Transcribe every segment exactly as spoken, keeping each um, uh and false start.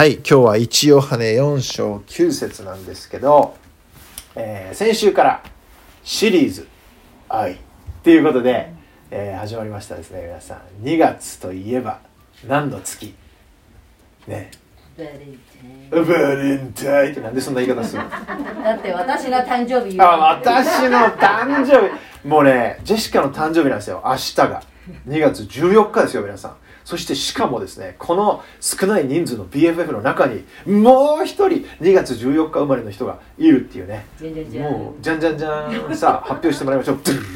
はい、今日は一ヨハネよん章きゅう節なんですけど、えー、先週からシリーズ愛っていうことで、えー、始まりましたですね。皆さん、にがつといえば何の月ね、 バレンタイン。 バレンタインってなんでそんな言い方するの？ だって私の誕生日。 あ、私の誕生日。もうね、ジェシカの誕生日なんですよ。明日がにがつじゅうよっかですよ、皆さん。そしてしかもですね、この少ない人数の ビーエフエフ の中にもう一人にがつじゅうよっか生まれの人がいるっていうね。 じゃんじゃんじゃん。 もうじゃんじゃんじゃん。さあ発表してもらいましょう。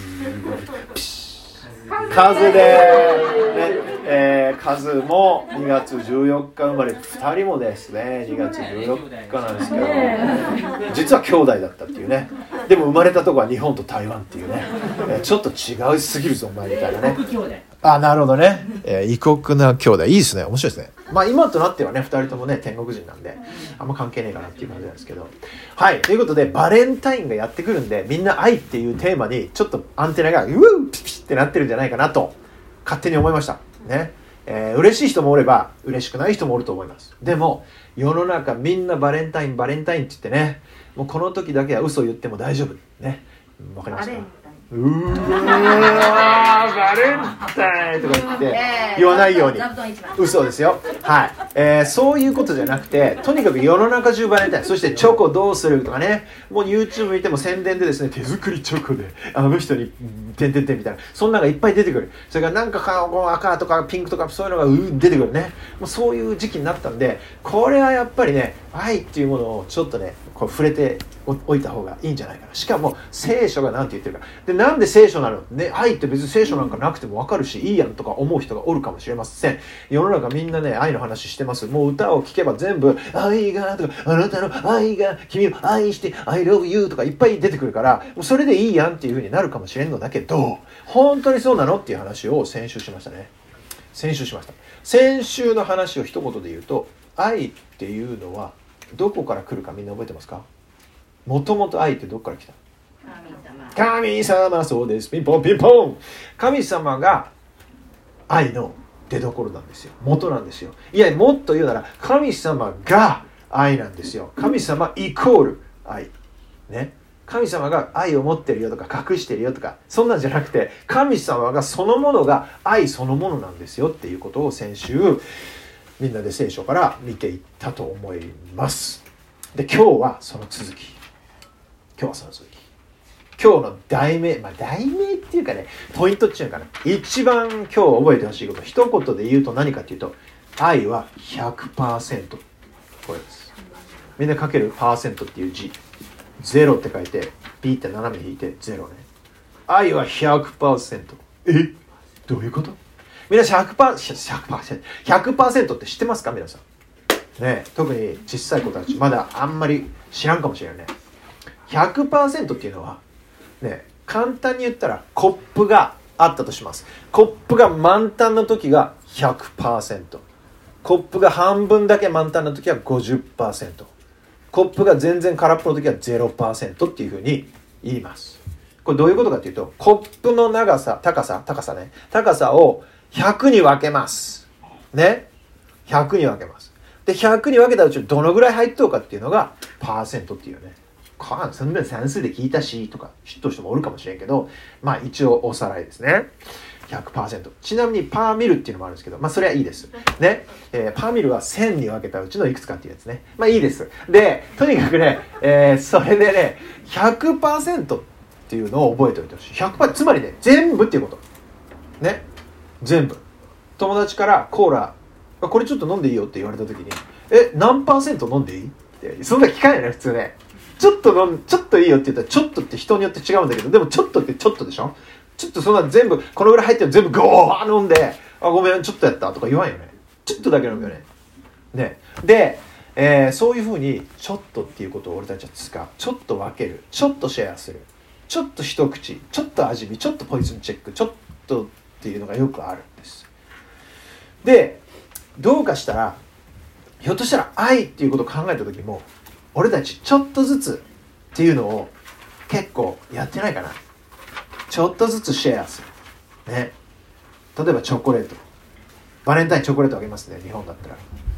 カズで、ねえー、カズもにがつじゅうよっか生まれ、ふたりもですねにがつじゅうよっかなんですけど、実は兄弟だったっていうね。でも生まれたとこは日本と台湾っていうね、えー、ちょっと違うすぎるぞお前みたいなね。あ、なるほどね、えー、異国な兄弟いいですね、面白いですね。まあ今となってはねふたりともね天国人なんであんま関係ねえかなっていう感じなんですけど、はい、ということでバレンタインがやってくるんで、みんな愛っていうテーマにちょっとアンテナがううピピってなってるんじゃないかなと勝手に思いましたね。えー、嬉しい人もおれば嬉しくない人もおると思います。でも世の中みんなバレンタインバレンタインって言ってね、もうこの時だけは嘘を言っても大丈夫ね。わかりますか？うーわーバレンタインとか言って言わないように、嘘ですよ。はい、えー、そういうことじゃなくて、とにかく世の中中バレンタイン、そしてチョコどうするとかね、もう YouTube 見ても宣伝でですね、手作りチョコであの人にてんてんてんみたいな、そんなのがいっぱい出てくる。それからなんか赤とかピンクとかそういうのがう出てくるね。もうそういう時期になったんで、これはやっぱりね、愛っていうものをちょっとねこう触れておいた方がいいんじゃないかな。しかも聖書が何て言ってるかで、なんで聖書なの、ね、愛って別に聖書なんかなくても分かるしいいやんとか思う人がおるかもしれません。世の中みんなね愛の話してます。もう歌を聴けば全部愛がとか、あなたの愛が君を愛して I love you とかいっぱい出てくるから、もうそれでいいやんっていう風になるかもしれんのだけど、本当にそうなのっていう話を先週しましたね。先週しました。先週の話を一言で言うと、愛っていうのはどこから来るかみんな覚えてますか？もともと愛ってどこから来た？神様。そうです。ピンポンピンポン。神様が愛の出所なんですよ。元なんですよ。いや、もっと言うなら神様が愛なんですよ。神様イコール愛ね。神様が愛を持ってるよとか隠してるよとかそんなんじゃなくて、神様がそのものが愛そのものなんですよっていうことを先週みんなで聖書から見ていったと思います。で、今日はその続き。今日はその続き。今日の題名、まあ題名っていうかね、ポイントっていうのかな。一番今日覚えてほしいこと、一言で言うと何かっていうと、愛は ひゃくパーセント。これです。みんな書けるパーセントっていう字。ゼロって書いて、ピーって斜め引いてゼロね。愛は ひゃくパーセント。え？どういうこと？みんな ひゃくパーセント、ひゃくパーセント、ひゃくパーセントって知ってますか皆さん。ね、特に小さい子たち、まだあんまり知らんかもしれないね。ひゃくパーセント っていうのは、ね、簡単に言ったらコップがあったとします。コップが満タンの時が ひゃくパーセント。コップが半分だけ満タンの時は ごじゅっパーセント。コップが全然空っぽの時は ゼロパーセント っていうふうに言います。これどういうことかというと、コップの長さ、高さ、高さね、高さをひゃくに分けます。ね。ひゃくに分けます。で、ひゃくに分けたうちにどのぐらい入っとうかっていうのがパーセントっていうね。かそんな算数で聞いたしとか知っとる人もおるかもしれんけど、まあ一応おさらいですね。ひゃくパーセント。ちなみにパーミルっていうのもあるんですけど、まあそれはいいです。ね。えー、パーミルはせんに分けたうちのいくつかっていうやつね。まあいいです。で、とにかくね、えー、それでね、ひゃくパーセント っていうのを覚えておいてほしい。ひゃくパーセント、つまりね、全部っていうこと。ね。全部。友達からコーラ、これちょっと飲んでいいよって言われた時に、え、何パーセント飲んでいいって、そんな聞かないよね、普通ね。ちょっと飲ん、ちょっといいよって言ったら、ちょっとって人によって違うんだけど、でもちょっとってちょっとでしょ？ちょっとそんな全部、このぐらい入ってる全部ゴー飲んで、あ、ごめん、ちょっとやったとか言わんよね。ちょっとだけ飲むよね。ね。で、えー、そういうふうに、ちょっとっていうことを俺たちは使う。ちょっと分ける。ちょっとシェアする。ちょっと一口。ちょっと味見。ちょっとポイズンチェック。ちょっとっていうのがよくあるんです。で、どうかしたら、ひょっとしたら愛っていうことを考えた時も、俺たちちょっとずつっていうのを結構やってないかな。ちょっとずつシェアするね。例えばチョコレート、バレンタインチョコレートあげますね。日本だったら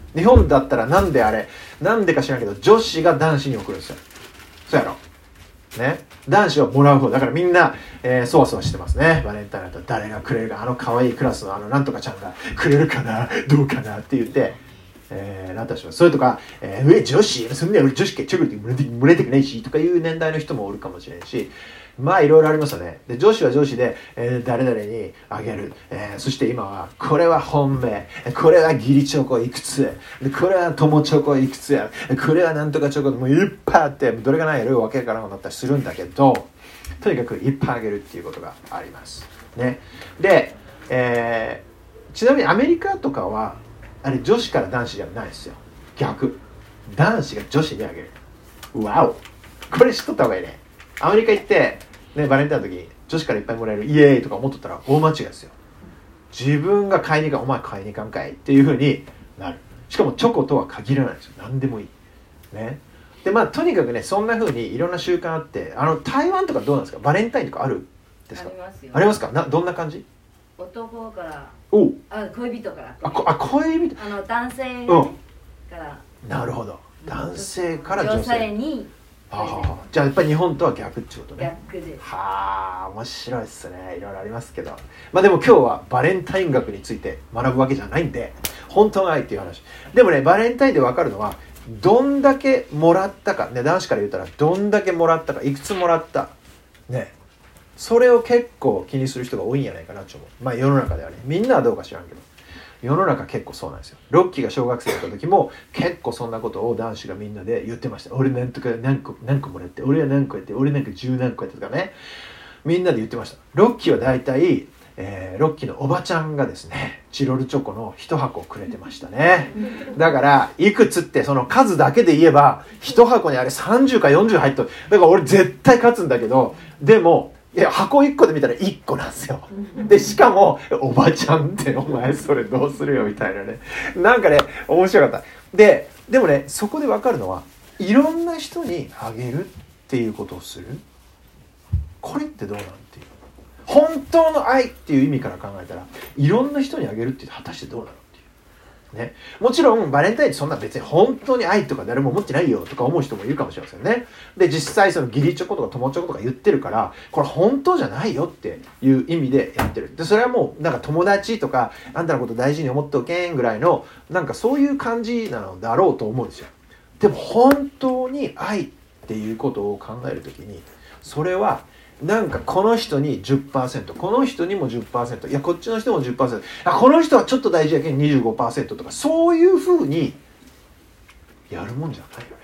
日本だったらなんであれなんでか知らんけど女子が男子に送るんですよ。そうやろね、男子はもらう方だからみんな、えー、そわそわしてますね。バレンタインだったら誰がくれるか、あの可愛いクラスのあのなんとかちゃんがくれるかなどうかなって言って、えー、なんとかします。それとか、えー、え女子そんな俺女子けチョコレートもらいたくないしとかいう年代の人もおるかもしれんし、まあいろいろありますよね。で女子は女子で、えー、誰々にあげる、えー、そして今はこれは本命、これは義理チョコいくつで、これは友チョコいくつや、これはなんとかチョコもういっぱいあってどれがないやろわけからなくなったりするんだけど、とにかくいっぱいあげるっていうことがありますね。で、えー、ちなみにアメリカとかはあれ女子から男子じゃないですよ。逆、男子が女子にあげる。わお、これ知っとった方がいいね。アメリカ行ってね、バレンタインの時女子からいっぱいもらえるイエーイとか思っとったら大間違いですよ。自分が買いに行かん、お前買いに行かんかいっていう風になる。しかもチョコとは限らないですよ。何でもいいね。でまあとにかくね、そんな風にいろんな習慣あって、あの台湾とかどうなんですか？バレンタインとかあるですか？ ありますよ。 ありますか？などんな感じ？ 男からおあ恋人からあこあ恋人あの男性うんからなるほど、男性から女女性性にはあはあ、じゃあやっぱり日本とは逆ってことね。 逆です。 はあ面白いっすね。いろいろありますけど、まあでも今日はバレンタイン学について学ぶわけじゃないんで、本当の愛っていう話でもね、バレンタインで分かるのはどんだけもらったかね、男子から言ったらどんだけもらったか、いくつもらったね、それを結構気にする人が多いんじゃないかなと思う。まあ世の中ではね、みんなはどうか知らんけど世の中結構そうなんですよ。ロッキーが小学生だった時も結構そんなことを男子がみんなで言ってました。俺なんとか何個何個もらって、俺は何個やって、俺なんか十何個やってとかね、みんなで言ってました。ロッキーは大体、えー、ロッキーのおばちゃんがですねチロルチョコの一箱をくれてましたね。だからいくつってその数だけで言えば一箱にあれさんじゅうかよんじゅう入っとる。だから俺絶対勝つんだけど、でもいや箱いっこで見たらいっこなんですよ。でしかもおばちゃんってお前それどうするよみたいなね、なんかね面白かった。ででもね、そこで分かるのはいろんな人にあげるっていうことをする、これってどうなんていう、本当の愛っていう意味から考えたらいろんな人にあげるって果たしてどうなのっていうね。もちろんバレンタインってそんな別に本当に愛とか誰も思ってないよとか思う人もいるかもしれませんね。で実際その義理チョコとか友チョコとか言ってるから、これ本当じゃないよっていう意味でやってる。でそれはもうなんか友達とかあんたのこと大事に思っておけんぐらいのなんかそういう感じなのだろうと思うんですよ。でも本当に愛っていうことを考えるときに、それはなんかこの人に じゅっパーセント、 この人にも じゅっパーセント、 いやこっちの人も じゅっパーセント、 あこの人はちょっと大事やけん にじゅうごパーセント とか、そういうふうにやるもんじゃないよね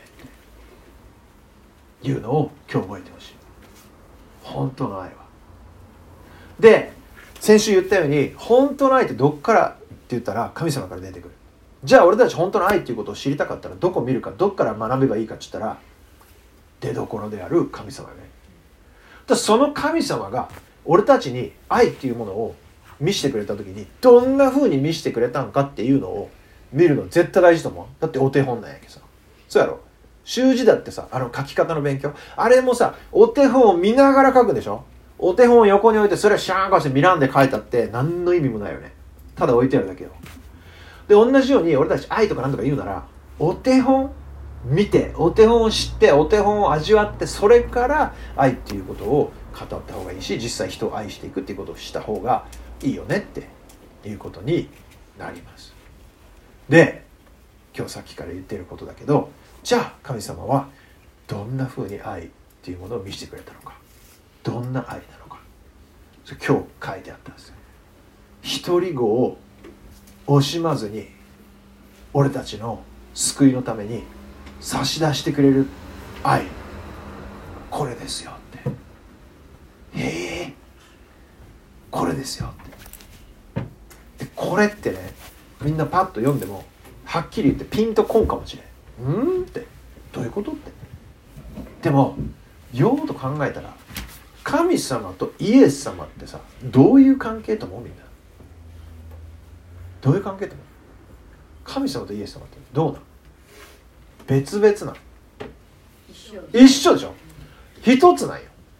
っていうのを今日覚えてほしい。本当の愛は。で先週言ったように本当の愛ってどっからって言ったら神様から出てくる。じゃあ俺たち本当の愛っていうことを知りたかったらどこ見るか、どっから学べばいいかって言ったら出どころである神様よね。だその神様が俺たちに愛っていうものを見せてくれた時にどんな風に見せてくれたんかっていうのを見るの絶対大事と思う。だってお手本なんやけどさ。そうやろ。習字だってさ、あの書き方の勉強、あれもさお手本を見ながら書くんでしょ。お手本を横に置いてそれをシャーンかして見らんで書いたって何の意味もないよね。ただ置いてあるだけよ。で同じように俺たち愛とかなんとか言うならお手本見て、お手本を知って、お手本を味わって、それから愛っていうことを語った方がいいし、実際人を愛していくっていうことをした方がいいよねっていうことになります。で今日さっきから言ってることだけど、じゃあ神様はどんな風に愛っていうものを見せてくれたのか、どんな愛なのか、それ今日書いてあったんですよ。一人子を惜しまずに俺たちの救いのために差し出してくれる愛、これですよって、へえこれですよって。でこれってね、みんなパッと読んでもはっきり言ってピンとこんかもしれん。うんってどういうことって。でもよーと考えたら神様とイエス様ってさ、どういう関係と思う？みんなどういう関係と思う？神様とイエス様ってどうなの？別々なの？一緒、一緒でしょ。一つなんよ。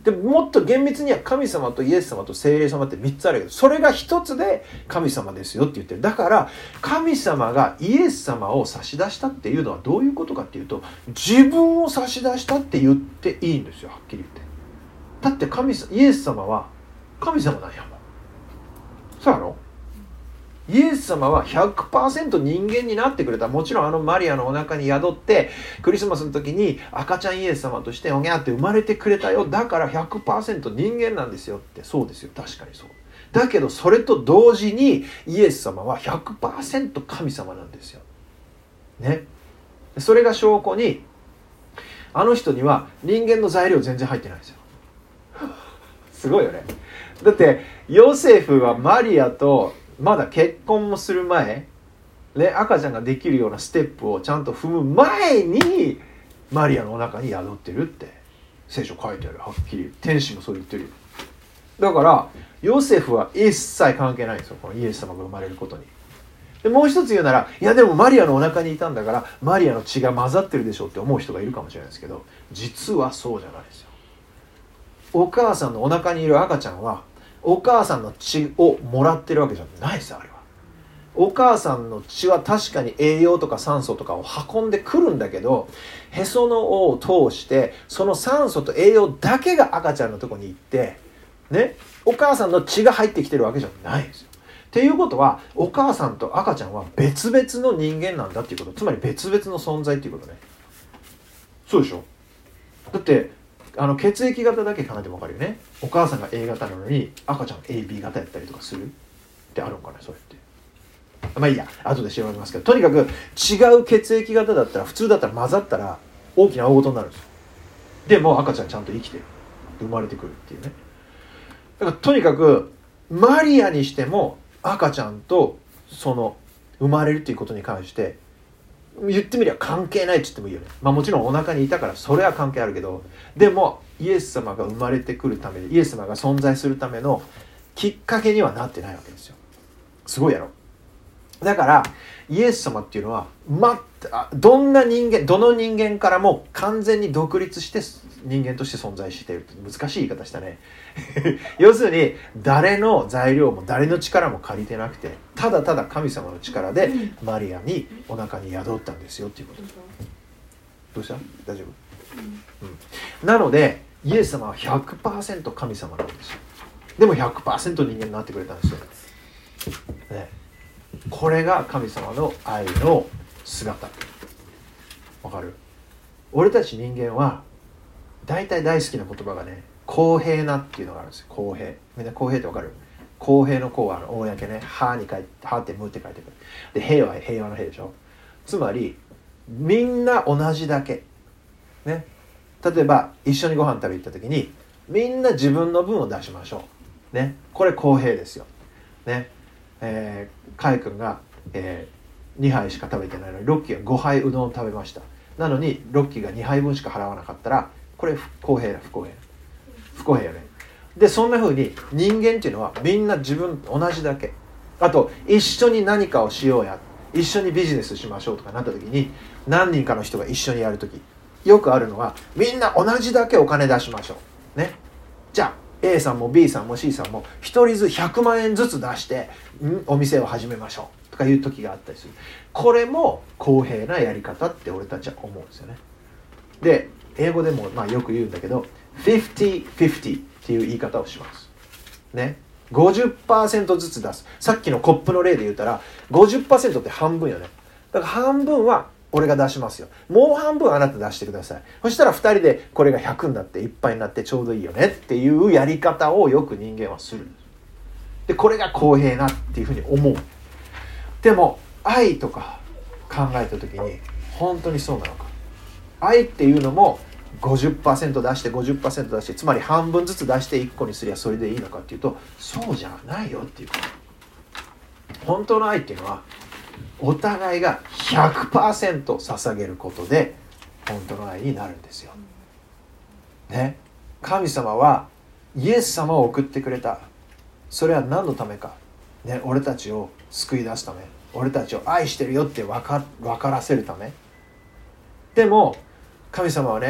でももっと厳密には神様とイエス様と聖霊様ってみっつあるけど、それがひとつで神様ですよって言ってる。だから神様がイエス様を差し出したっていうのはどういうことかっていうと、自分を差し出したって言っていいんですよ、はっきり言って。だって神様、イエス様は神様なんやもん。そうやろ。イエス様は ひゃくパーセント 人間になってくれた。もちろんあのマリアのお腹に宿ってクリスマスの時に赤ちゃんイエス様としておぎゃーって生まれてくれたよ。だから ひゃくパーセント 人間なんですよって。そうですよ、確かにそう。だけどそれと同時にイエス様は ひゃくパーセント 神様なんですよね。それが証拠に、あの人には人間の材料全然入ってないんですよ。すごいよね。だってヨセフはマリアとまだ結婚もする前、ね、赤ちゃんができるようなステップをちゃんと踏む前にマリアのお腹に宿ってるって聖書書いてある。はっきり天使もそう言ってるよ。だからヨセフは一切関係ないんですよ、このイエス様が生まれることに。でもう一つ言うなら、いやでもマリアのお腹にいたんだからマリアの血が混ざってるでしょって思う人がいるかもしれないですけど、実はそうじゃないですよ。お母さんのお腹にいる赤ちゃんはお母さんの血をもらってるわけじゃないですよ。あれはお母さんの血は確かに栄養とか酸素とかを運んでくるんだけど、へその緒を通してその酸素と栄養だけが赤ちゃんのとこに行ってね、お母さんの血が入ってきてるわけじゃないんですよ。っていうことはお母さんと赤ちゃんは別々の人間なんだっていうこと、つまり別々の存在っていうことね。そうでしょ。だってあの血液型だけ考えても分かるよね。お母さんが エー 型なのに赤ちゃんが エービー 型やったりとかするってあるのかな、それって。まあいいや、後で調べますけど、とにかく違う血液型だったら、普通だったら混ざったら大きな大事になるんですよ。でも赤ちゃんちゃんと生きてる、生まれてくるっていうね。だからとにかくマリアにしても赤ちゃんとその生まれるっていうことに関して言ってみりゃ関係ないって言ってもいいよね。まあもちろんお腹にいたからそれは関係あるけど、でもイエス様が生まれてくるために、イエス様が存在するためのきっかけにはなってないわけですよ。すごいやろ。だからイエス様っていうのは、ま、どんな人間、どの人間からも完全に独立して人間として存在している。難しい言い方したね。要するに誰の材料も誰の力も借りてなくて、ただただ神様の力でマリアにお腹に宿ったんですよっていうこと。どうした？大丈夫？うん、なのでイエス様は ひゃくパーセント 神様なんですよ。でも ひゃくパーセント 人間になってくれたんですよ、ね。これが神様の愛の姿。わかる？俺たち人間は大体大好きな言葉がね、公平なっていうのがあるんですよ。公平。みんな公平ってわかる？公平の公は公ね、歯に書いて、歯って無って書いてくる。で、平和は平和の平でしょ。つまりみんな同じだけね。例えば一緒にご飯食べ行った時にみんな自分の分を出しましょうね。これ公平ですよね。えー、カイ君が、えー、にはいしか食べてないのにロッキーがごはいうどんを食べました。なのにロッキーがにはいぶんしか払わなかったら、これ不公平だ、不公平不公平よね。でそんな風に人間っていうのはみんな自分同じだけ。あと一緒に何かをしようや、一緒にビジネスしましょうとかなった時に、何人かの人が一緒にやる時よくあるのは、みんな同じだけお金出しましょうね。じゃあ A さんも B さんも C さんも一人ずつひゃくまんえんずつ出してんお店を始めましょうとかいう時があったりする。これも公平なやり方って俺たちは思うんですよね。で英語でもまあよく言うんだけど フィフティーフィフティー っていう言い方をしますね。ごじゅっパーセント ずつ出す。さっきのコップの例で言ったら ごじゅっパーセント って半分よね。だから半分は俺が出しますよ。もう半分あなた出してください。そしたらふたりでこれがひゃくになっていっぱいになってちょうどいいよねっていうやり方をよく人間はする。でこれが公平なっていうふうに思う。でも愛とか考えた時に本当にそうなのか。愛っていうのも ごじゅっパーセント 出して ごじゅっパーセント 出して、つまり半分ずつ出していっこにすりゃそれでいいのかっていうと、そうじゃないよっていうこと。本当の愛っていうのはお互いが ひゃくパーセント 捧げることで本当の愛になるんですよ、ね。神様はイエス様を送ってくれた。それは何のためか、ね、俺たちを救い出すため、俺たちを愛してるよって分か、分からせるため。でも神様はね、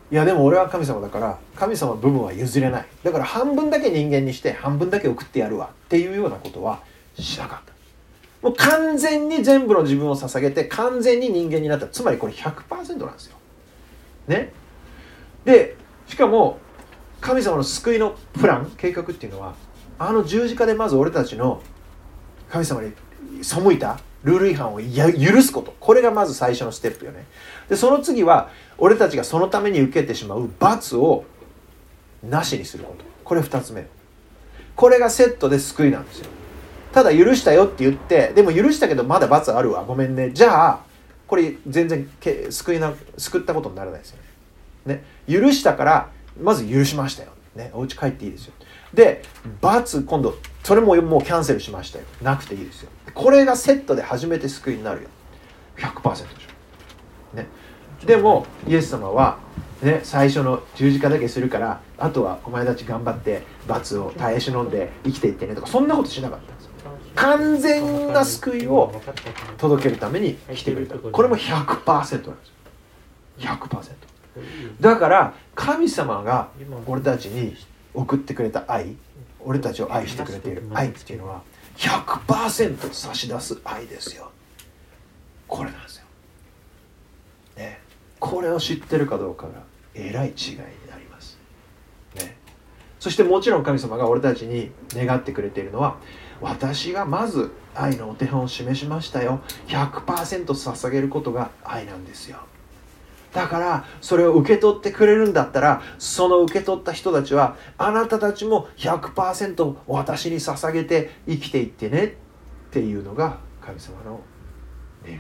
いやでも俺は神様だから神様の部分は譲れない、だから半分だけ人間にして半分だけ送ってやるわっていうようなことはしなかった。もう完全に全部の自分を捧げて完全に人間になった。つまりこれ ひゃくパーセント なんですよね。でしかも神様の救いのプラン計画っていうのは、あの十字架でまず俺たちの神様に背いたルール違反をや許すこと、これがまず最初のステップよね。でその次は俺たちがそのために受けてしまう罰をなしにすること、これ二つ目。これがセットで救いなんですよ。ただ許したよって言って、でも許したけどまだ罰あるわ、ごめんね、じゃあこれ全然救いな救ったことにならないですよね。ね、許したからまず許しましたよ、ね、お家帰っていいですよ。で罰今度それももうキャンセルしましたよ、なくていいですよ。これがセットで初めて救いになるよ。 ひゃくパーセント でしょ、ね、でもイエス様は、ね、最初の十字架だけするからあとはお前たち頑張って罰を耐え忍んで生きていってねとか、そんなことしなかったんですよ。完全な救いを届けるために来てくれた。これも ひゃくパーセント なんですよ。 ひゃくパーセント だから神様が俺たちに送ってくれた愛、俺たちを愛してくれている愛っていうのは ひゃくパーセント 差し出す愛ですよ。これなんですよ、ね、これを知ってるかどうかがえらい違いになります、ね、そしてもちろん神様が俺たちに願ってくれているのは、私がまず愛のお手本を示しましたよ、 ひゃくパーセント 捧げることが愛なんですよ。だからそれを受け取ってくれるんだったら、その受け取った人たちはあなたたちも ひゃくパーセント 私に捧げて生きていってねっていうのが神様の願い、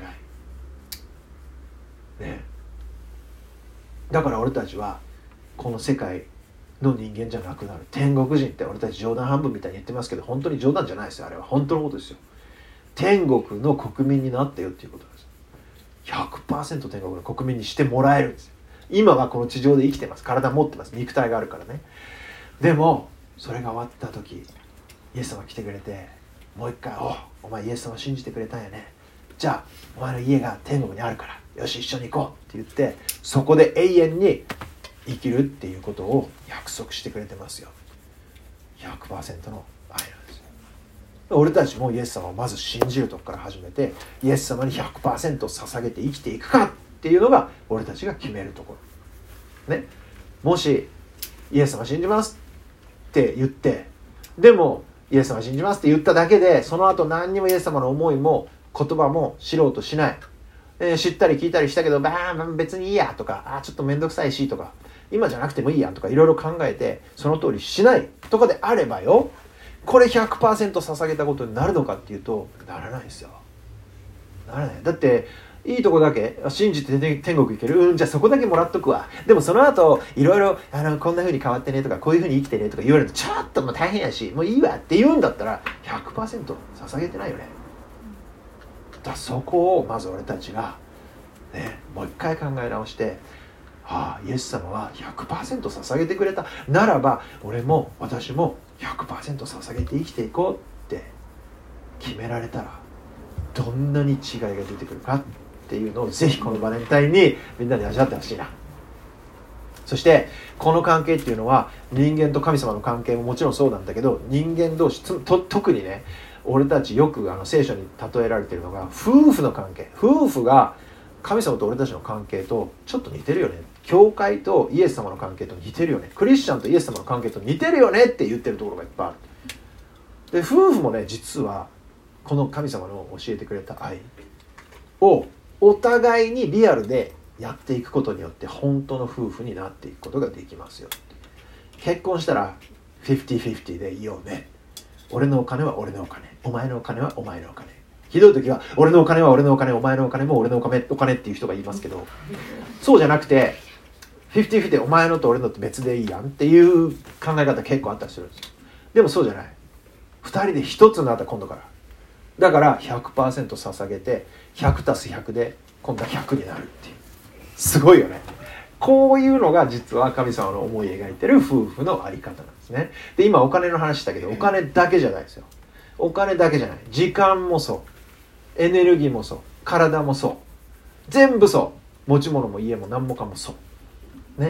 ね、だから俺たちはこの世界の人間じゃなくなる。天国人って俺たち冗談半分みたいに言ってますけど、本当に冗談じゃないですよ。あれは本当のことですよ。天国の国民になったよっていうことです。 ひゃくパーセント 天国の国民にしてもらえるんですよ。今はこの地上で生きてます、体持ってます、肉体があるからね。でもそれが終わった時、イエス様来てくれて、もう一回、おお前イエス様信じてくれたんやね、じゃあお前の家が天国にあるからよし一緒に行こうって言って、そこで永遠に生きるっていうことを約束してくれてますよ。 ひゃくパーセント の愛なんですよ。俺たちもイエス様をまず信じるとこから始めて、イエス様に ひゃくパーセント 捧げて生きていくかっていうのが俺たちが決めるところね。もしイエス様信じますって言って、でもイエス様信じますって言っただけで、その後何にもイエス様の思いも言葉も知ろうとしない、えー、知ったり聞いたりしたけど、バーン別にいいやとか、あちょっとめんどくさいしとか、今じゃなくてもいいやとかいろいろ考えてその通りしないとかであればよ、これ ひゃくパーセント 捧げたことになるのかっていうと、ならないですよ。ならない。だっていいとこだけ信じて天国行ける、うんじゃあそこだけもらっとくわ、でもその後いろいろあのこんな風に変わってねとか、こういう風に生きてねとか言われると、ちょっともう大変やしもういいわって言うんだったら ひゃくパーセント 捧げてないよね。だからそこをまず俺たちがね、もう一回考え直して、ああイエス様は ひゃくパーセント 捧げてくれたならば、俺も私も ひゃくパーセント 捧げて生きていこうって決められたら、どんなに違いが出てくるかっていうのをぜひこのバレンタインにみんなに味わってほしいな。そしてこの関係っていうのは人間と神様の関係ももちろんそうなんだけど、人間同士と特にね、俺たちよくあの聖書に例えられているのが夫婦の関係。夫婦が神様と俺たちの関係とちょっと似てるよね。教会とイエス様の関係と似てるよね。クリスチャンとイエス様の関係と似てるよねって言ってるところがいっぱいある。で夫婦もね、実はこの神様の教えてくれた愛をお互いにリアルでやっていくことによって本当の夫婦になっていくことができますよ。結婚したらフィフティフィフティでいようね。俺のお金は俺のお金、お前のお金はお前のお金。ひどい時は俺のお金は俺のお金、お前のお金も俺のお金、お金っていう人が言いますけど、そうじゃなくてフィフティフィフティお前のと俺のって別でいいやんっていう考え方結構あったりするんですよ。でもそうじゃない。二人で一つになった今度から。だから ひゃくパーセント 捧げて ひゃくたすひゃく で今度はひゃくになるっていう。すごいよね。こういうのが実は神様の思い描いてる夫婦のあり方なんですね。で今お金の話したけど、お金だけじゃないですよ。お金だけじゃない。時間もそう。エネルギーもそう。体もそう。全部そう。持ち物も家も何もかもそう。ね。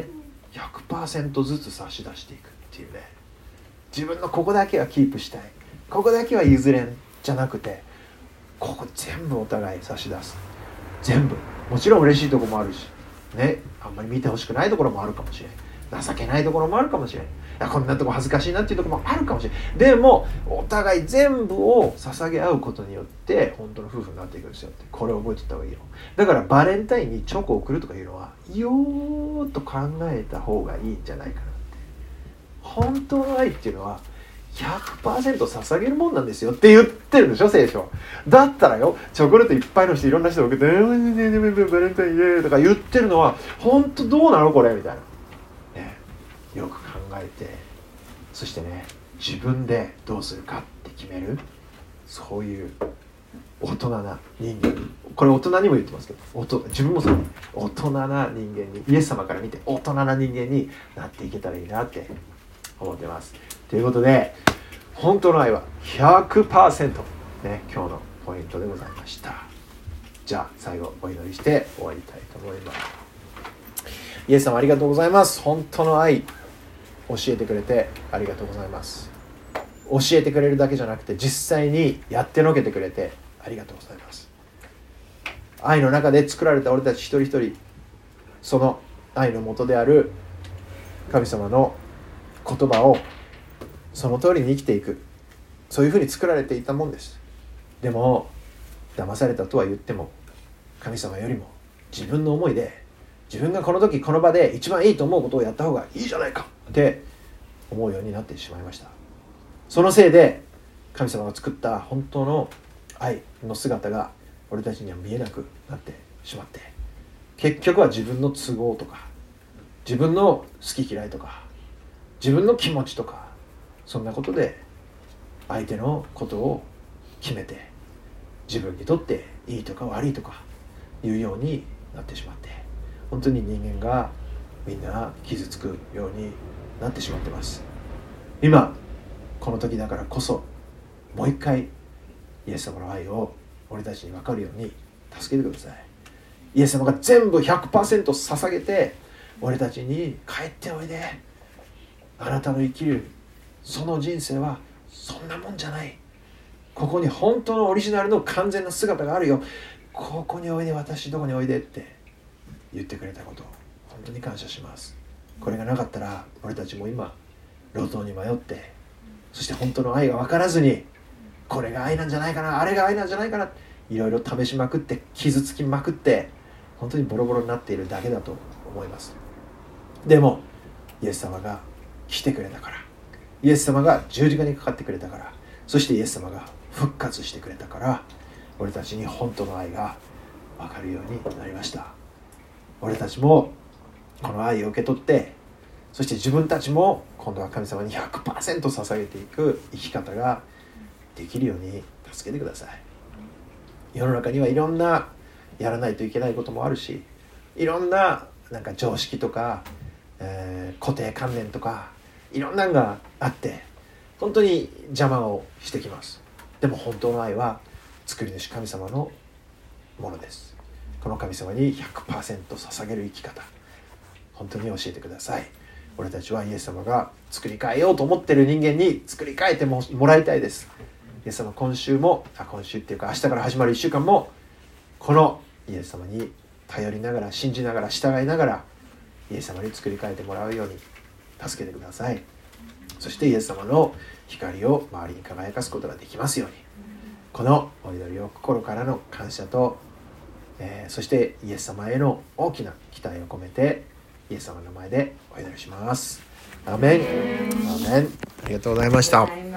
ひゃくパーセント ずつ差し出していくっていうね。自分のここだけはキープしたい、ここだけは譲れんじゃなくて、ここ全部お互い差し出す。全部、もちろん嬉しいところもあるしね、あんまり見てほしくないところもあるかもしれない、情けないところもあるかもしれない、いやこんなとこ恥ずかしいなっていうところもあるかもしれない。でもお互い全部を捧げ合うことによって本当の夫婦になっていくんですよって、これを覚えておいた方がいいよ。だからバレンタインにチョコを送るとかいうのはよーっと考えた方がいいんじゃないかなって。本当の愛っていうのはひゃくパーセント 捧げるもんなんですよって言ってるんでしょ、聖書。だったらよ、チョコレートいっぱいの人、いろんな人が受けて「バレンタインイエーイ」とか言ってるのは本当どうなのこれみたいな、ね、よく考えて、そしてね、自分でどうするかって決める、そういう大人な人間、これ大人にも言ってますけど、自分もそう、大人な人間に、イエス様から見て大人な人間になっていけたらいいなって思ってます。ということで、本当の愛は ひゃくパーセント、ね、今日のポイントでございました。じゃあ最後お祈りして終わりたいと思います。イエス様ありがとうございます。本当の愛教えてくれてありがとうございます。教えてくれるだけじゃなくて実際にやってのけてくれてありがとうございます。愛の中で作られた俺たち一人一人、その愛の元である神様の言葉をその通りに生きていく、そういうふうに作られていたもんです。でも騙されたとは言っても、神様よりも自分の思いで、自分がこの時この場で一番いいと思うことをやった方がいいじゃないかって思うようになってしまいました。そのせいで神様が作った本当の愛の姿が俺たちには見えなくなってしまって、結局は自分の都合とか自分の好き嫌いとか自分の気持ちとか、そんなことで相手のことを決めて、自分にとっていいとか悪いとかいうようになってしまって、本当に人間がみんな傷つくようになってしまってます。今この時だからこそ、もう一回イエス様の愛を俺たちに分かるように助けてください。イエス様が全部 ひゃくパーセント 捧げて、俺たちに帰っておいで、あなたの生きるその人生はそんなもんじゃない、ここに本当のオリジナルの完全な姿があるよ、ここにおいで、私どこにおいでって言ってくれたこと、本当に感謝します。これがなかったら俺たちも今路頭に迷って、そして本当の愛が分からずに、これが愛なんじゃないかな、あれが愛なんじゃないかな、いろいろ試しまくって傷つきまくって本当にボロボロになっているだけだと思います。でもイエス様が来てくれたから、イエス様が十字架にかかってくれたから、そしてイエス様が復活してくれたから、俺たちに本当の愛が分かるようになりました。俺たちもこの愛を受け取って、そして自分たちも今度は神様に ひゃくパーセント 捧げていく生き方ができるように助けてください。世の中にはいろんなやらないといけないこともあるし、いろんななんか常識とか、えー、固定観念とかいろんなのがあって本当に邪魔をしてきます。でも本当の愛は作り主神様のものです。この神様に ひゃくパーセント 捧げる生き方、本当に教えてください。俺たちはイエス様が作り変えようと思っている人間に作り変えて も, もらいたいです。イエス様、今週もあ今週っていうか明日から始まるいっしゅうかんもこのイエス様に頼りながら、信じながら、従いながらイエス様に作り変えてもらうように助けてください。そしてイエス様の光を周りに輝かすことができますように、このお祈りを心からの感謝と、えー、そしてイエス様への大きな期待を込めてイエス様の名前でお祈りします。アーメン。アーメン。ありがとうございました。